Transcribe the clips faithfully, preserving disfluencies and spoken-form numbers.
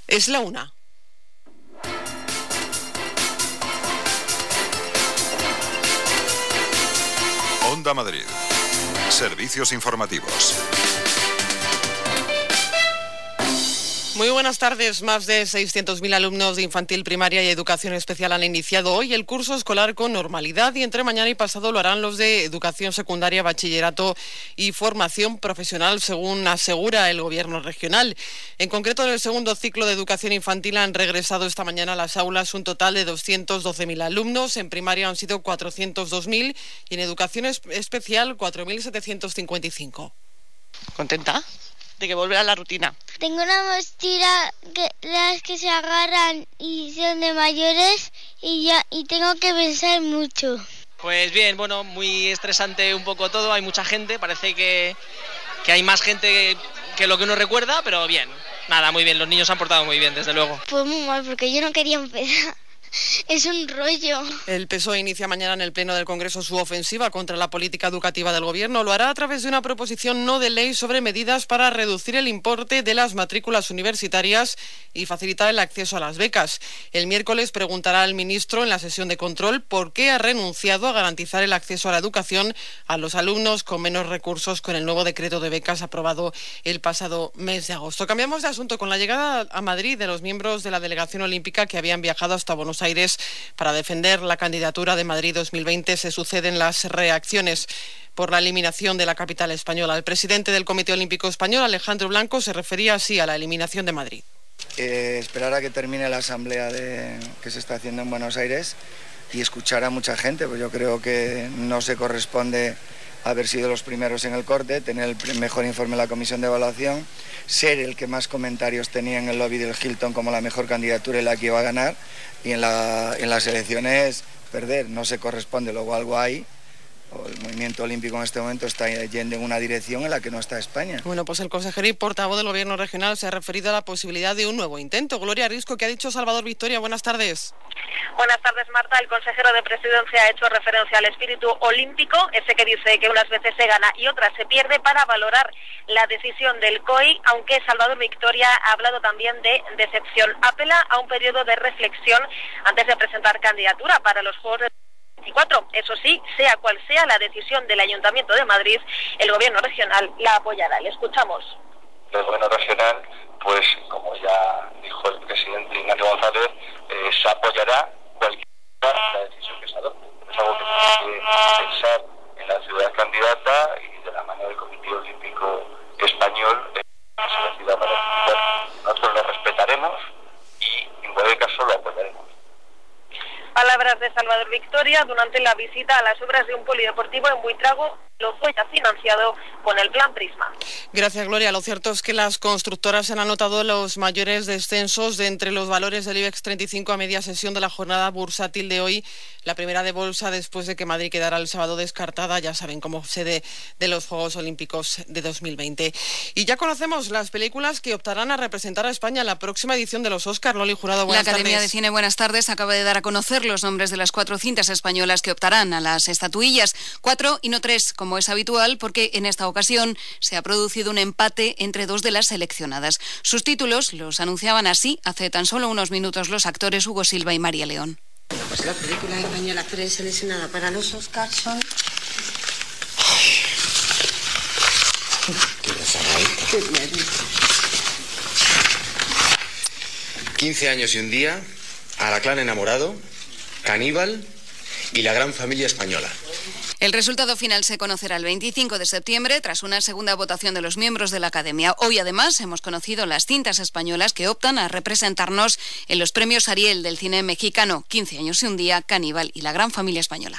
Es la una. Onda Madrid. Servicios informativos. Muy buenas tardes. Más de seiscientos mil alumnos de infantil, primaria y educación especial han iniciado hoy el curso escolar con normalidad y entre mañana y pasado lo harán los de educación secundaria, bachillerato y formación profesional, según asegura el gobierno regional. En concreto, en el segundo ciclo de educación infantil han regresado esta mañana a las aulas un total de doscientos doce mil alumnos. En primaria han sido cuatrocientos dos mil y en educación especial cuatro mil setecientos cincuenta y cinco. ¿Contenta de que volverá a la rutina? Tengo una mochila que las que se agarran y son de mayores y ya y tengo que pensar mucho. Pues bien, bueno, muy estresante un poco todo, hay mucha gente, parece que, que hay más gente que, que lo que uno recuerda, pero bien, nada, muy bien, los niños se han portado muy bien, desde luego. Pues muy mal, porque yo no quería empezar. Es un rollo. El P S O E inicia mañana en el Pleno del Congreso su ofensiva contra la política educativa del Gobierno. Lo hará a través de una proposición no de ley sobre medidas para reducir el importe de las matrículas universitarias y facilitar el acceso a las becas. El miércoles preguntará al ministro en la sesión de control por qué ha renunciado a garantizar el acceso a la educación a los alumnos con menos recursos con el nuevo decreto de becas aprobado el pasado mes de agosto. Cambiamos de asunto. Con la llegada a Madrid de los miembros de la delegación olímpica que habían viajado hasta Buenos Aires para defender la candidatura de Madrid dos mil veinte, se suceden las reacciones por la eliminación de la capital española. El presidente del Comité Olímpico Español, Alejandro Blanco, se refería así a la eliminación de Madrid. Eh, esperar a que termine la asamblea de, que se está haciendo en Buenos Aires y escuchar a mucha gente, pues yo creo que no se corresponde haber sido los primeros en el corte, tener el mejor informe de la comisión de evaluación, ser el que más comentarios tenía en el lobby del Hilton como la mejor candidatura y la que iba a ganar, y en, la, en las elecciones perder. No se corresponde, luego algo hay. El movimiento olímpico en este momento está yendo en una dirección en la que no está España. Bueno, pues el consejero y portavoz del Gobierno regional se ha referido a la posibilidad de un nuevo intento. Gloria Risco, ¿qué ha dicho Salvador Victoria? Buenas tardes. Buenas tardes, Marta. El consejero de Presidencia ha hecho referencia al espíritu olímpico, ese que dice que unas veces se gana y otras se pierde, para valorar la decisión del C O I, aunque Salvador Victoria ha hablado también de decepción. Apela a un periodo de reflexión antes de presentar candidatura para los Juegos de veinticuatro. Eso sí, sea cual sea la decisión del Ayuntamiento de Madrid, el Gobierno regional la apoyará. Le escuchamos. El Gobierno regional, pues como ya dijo el presidente Ignacio González, eh, se apoyará cualquier la decisión que se adopte. Es algo que tenemos que pensar en la ciudad candidata y de la mano del Comité Olímpico Español eh, que se decida para el. Nosotros lo respetaremos y en cualquier caso lo apoyaremos. Palabras de Salvador Victoria durante la visita a las obras de un polideportivo en Buitrago, lo fue ya financiado con el Plan Prisma. Gracias, Gloria. Lo cierto es que las constructoras han anotado los mayores descensos de entre los valores del IBEX treinta y cinco a media sesión de la jornada bursátil de hoy, la primera de bolsa después de que Madrid quedara el sábado descartada, ya saben, como sede de los Juegos Olímpicos de dos mil veinte. Y ya conocemos las películas que optarán a representar a España en la próxima edición de los Oscar. Loli Jurado, buenas tardes. La Academia de Cine, buenas tardes, acaba de dar a conocer los nombres de las cuatro cintas españolas que optarán a las estatuillas. Cuatro y no tres, como es habitual, porque en esta ocasión se ha producido un empate entre dos de las seleccionadas. Sus títulos los anunciaban así hace tan solo unos minutos los actores Hugo Silva y María León. Pues la película española preseleccionada para los Oscars son... ¿Qué quince años y un día, Araclán enamorado, Caníbal y La gran familia española. El resultado final se conocerá el veinticinco de septiembre tras una segunda votación de los miembros de la Academia. Hoy, además, hemos conocido las cintas españolas que optan a representarnos en los premios Ariel del cine mexicano. quince años y un día, Caníbal y La gran familia española.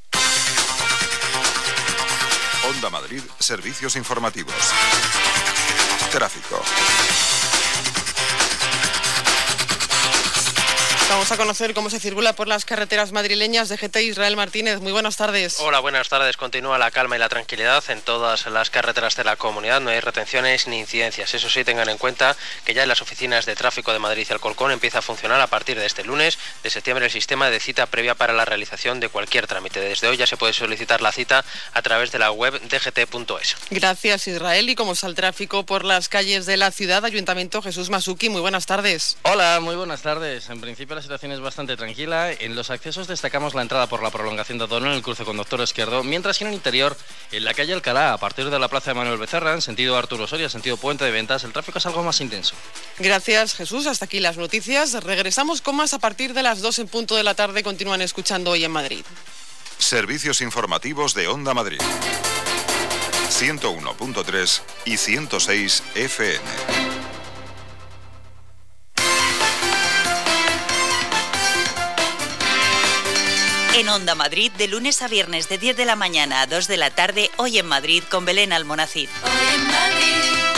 Onda Madrid, servicios informativos. Tráfico. Vamos a conocer cómo se circula por las carreteras madrileñas. D G T Israel Martínez, muy buenas tardes. Hola, buenas tardes. Continúa la calma y la tranquilidad en todas las carreteras de la comunidad. No hay retenciones ni incidencias. Eso sí, tengan en cuenta que ya en las oficinas de tráfico de Madrid y Alcorcón empieza a funcionar a partir de este lunes de septiembre el sistema de cita previa para la realización de cualquier trámite. Desde hoy ya se puede solicitar la cita a través de la web d g t punto es. Gracias, Israel. ¿Y cómo está el tráfico por las calles de la ciudad? Ayuntamiento, Jesús Masuki, muy buenas tardes. Hola, muy buenas tardes. En principio la situación es bastante tranquila. En los accesos destacamos la entrada por la prolongación de O'Donnell en el cruce con Doctor Izquierdo, mientras que en el interior, en la calle Alcalá, a partir de la plaza de Manuel Becerra, en sentido Arturo Soria, sentido Puente de Ventas, el tráfico es algo más intenso. Gracias, Jesús. Hasta aquí las noticias. Regresamos con más a partir de las dos en punto de la tarde. Continúan escuchando Hoy en Madrid. Servicios informativos de Onda Madrid. ciento uno punto tres y ciento seis F M. En Onda Madrid, de lunes a viernes de diez de la mañana a dos de la tarde, Hoy en Madrid con Belén Almonacid. Hoy en Madrid.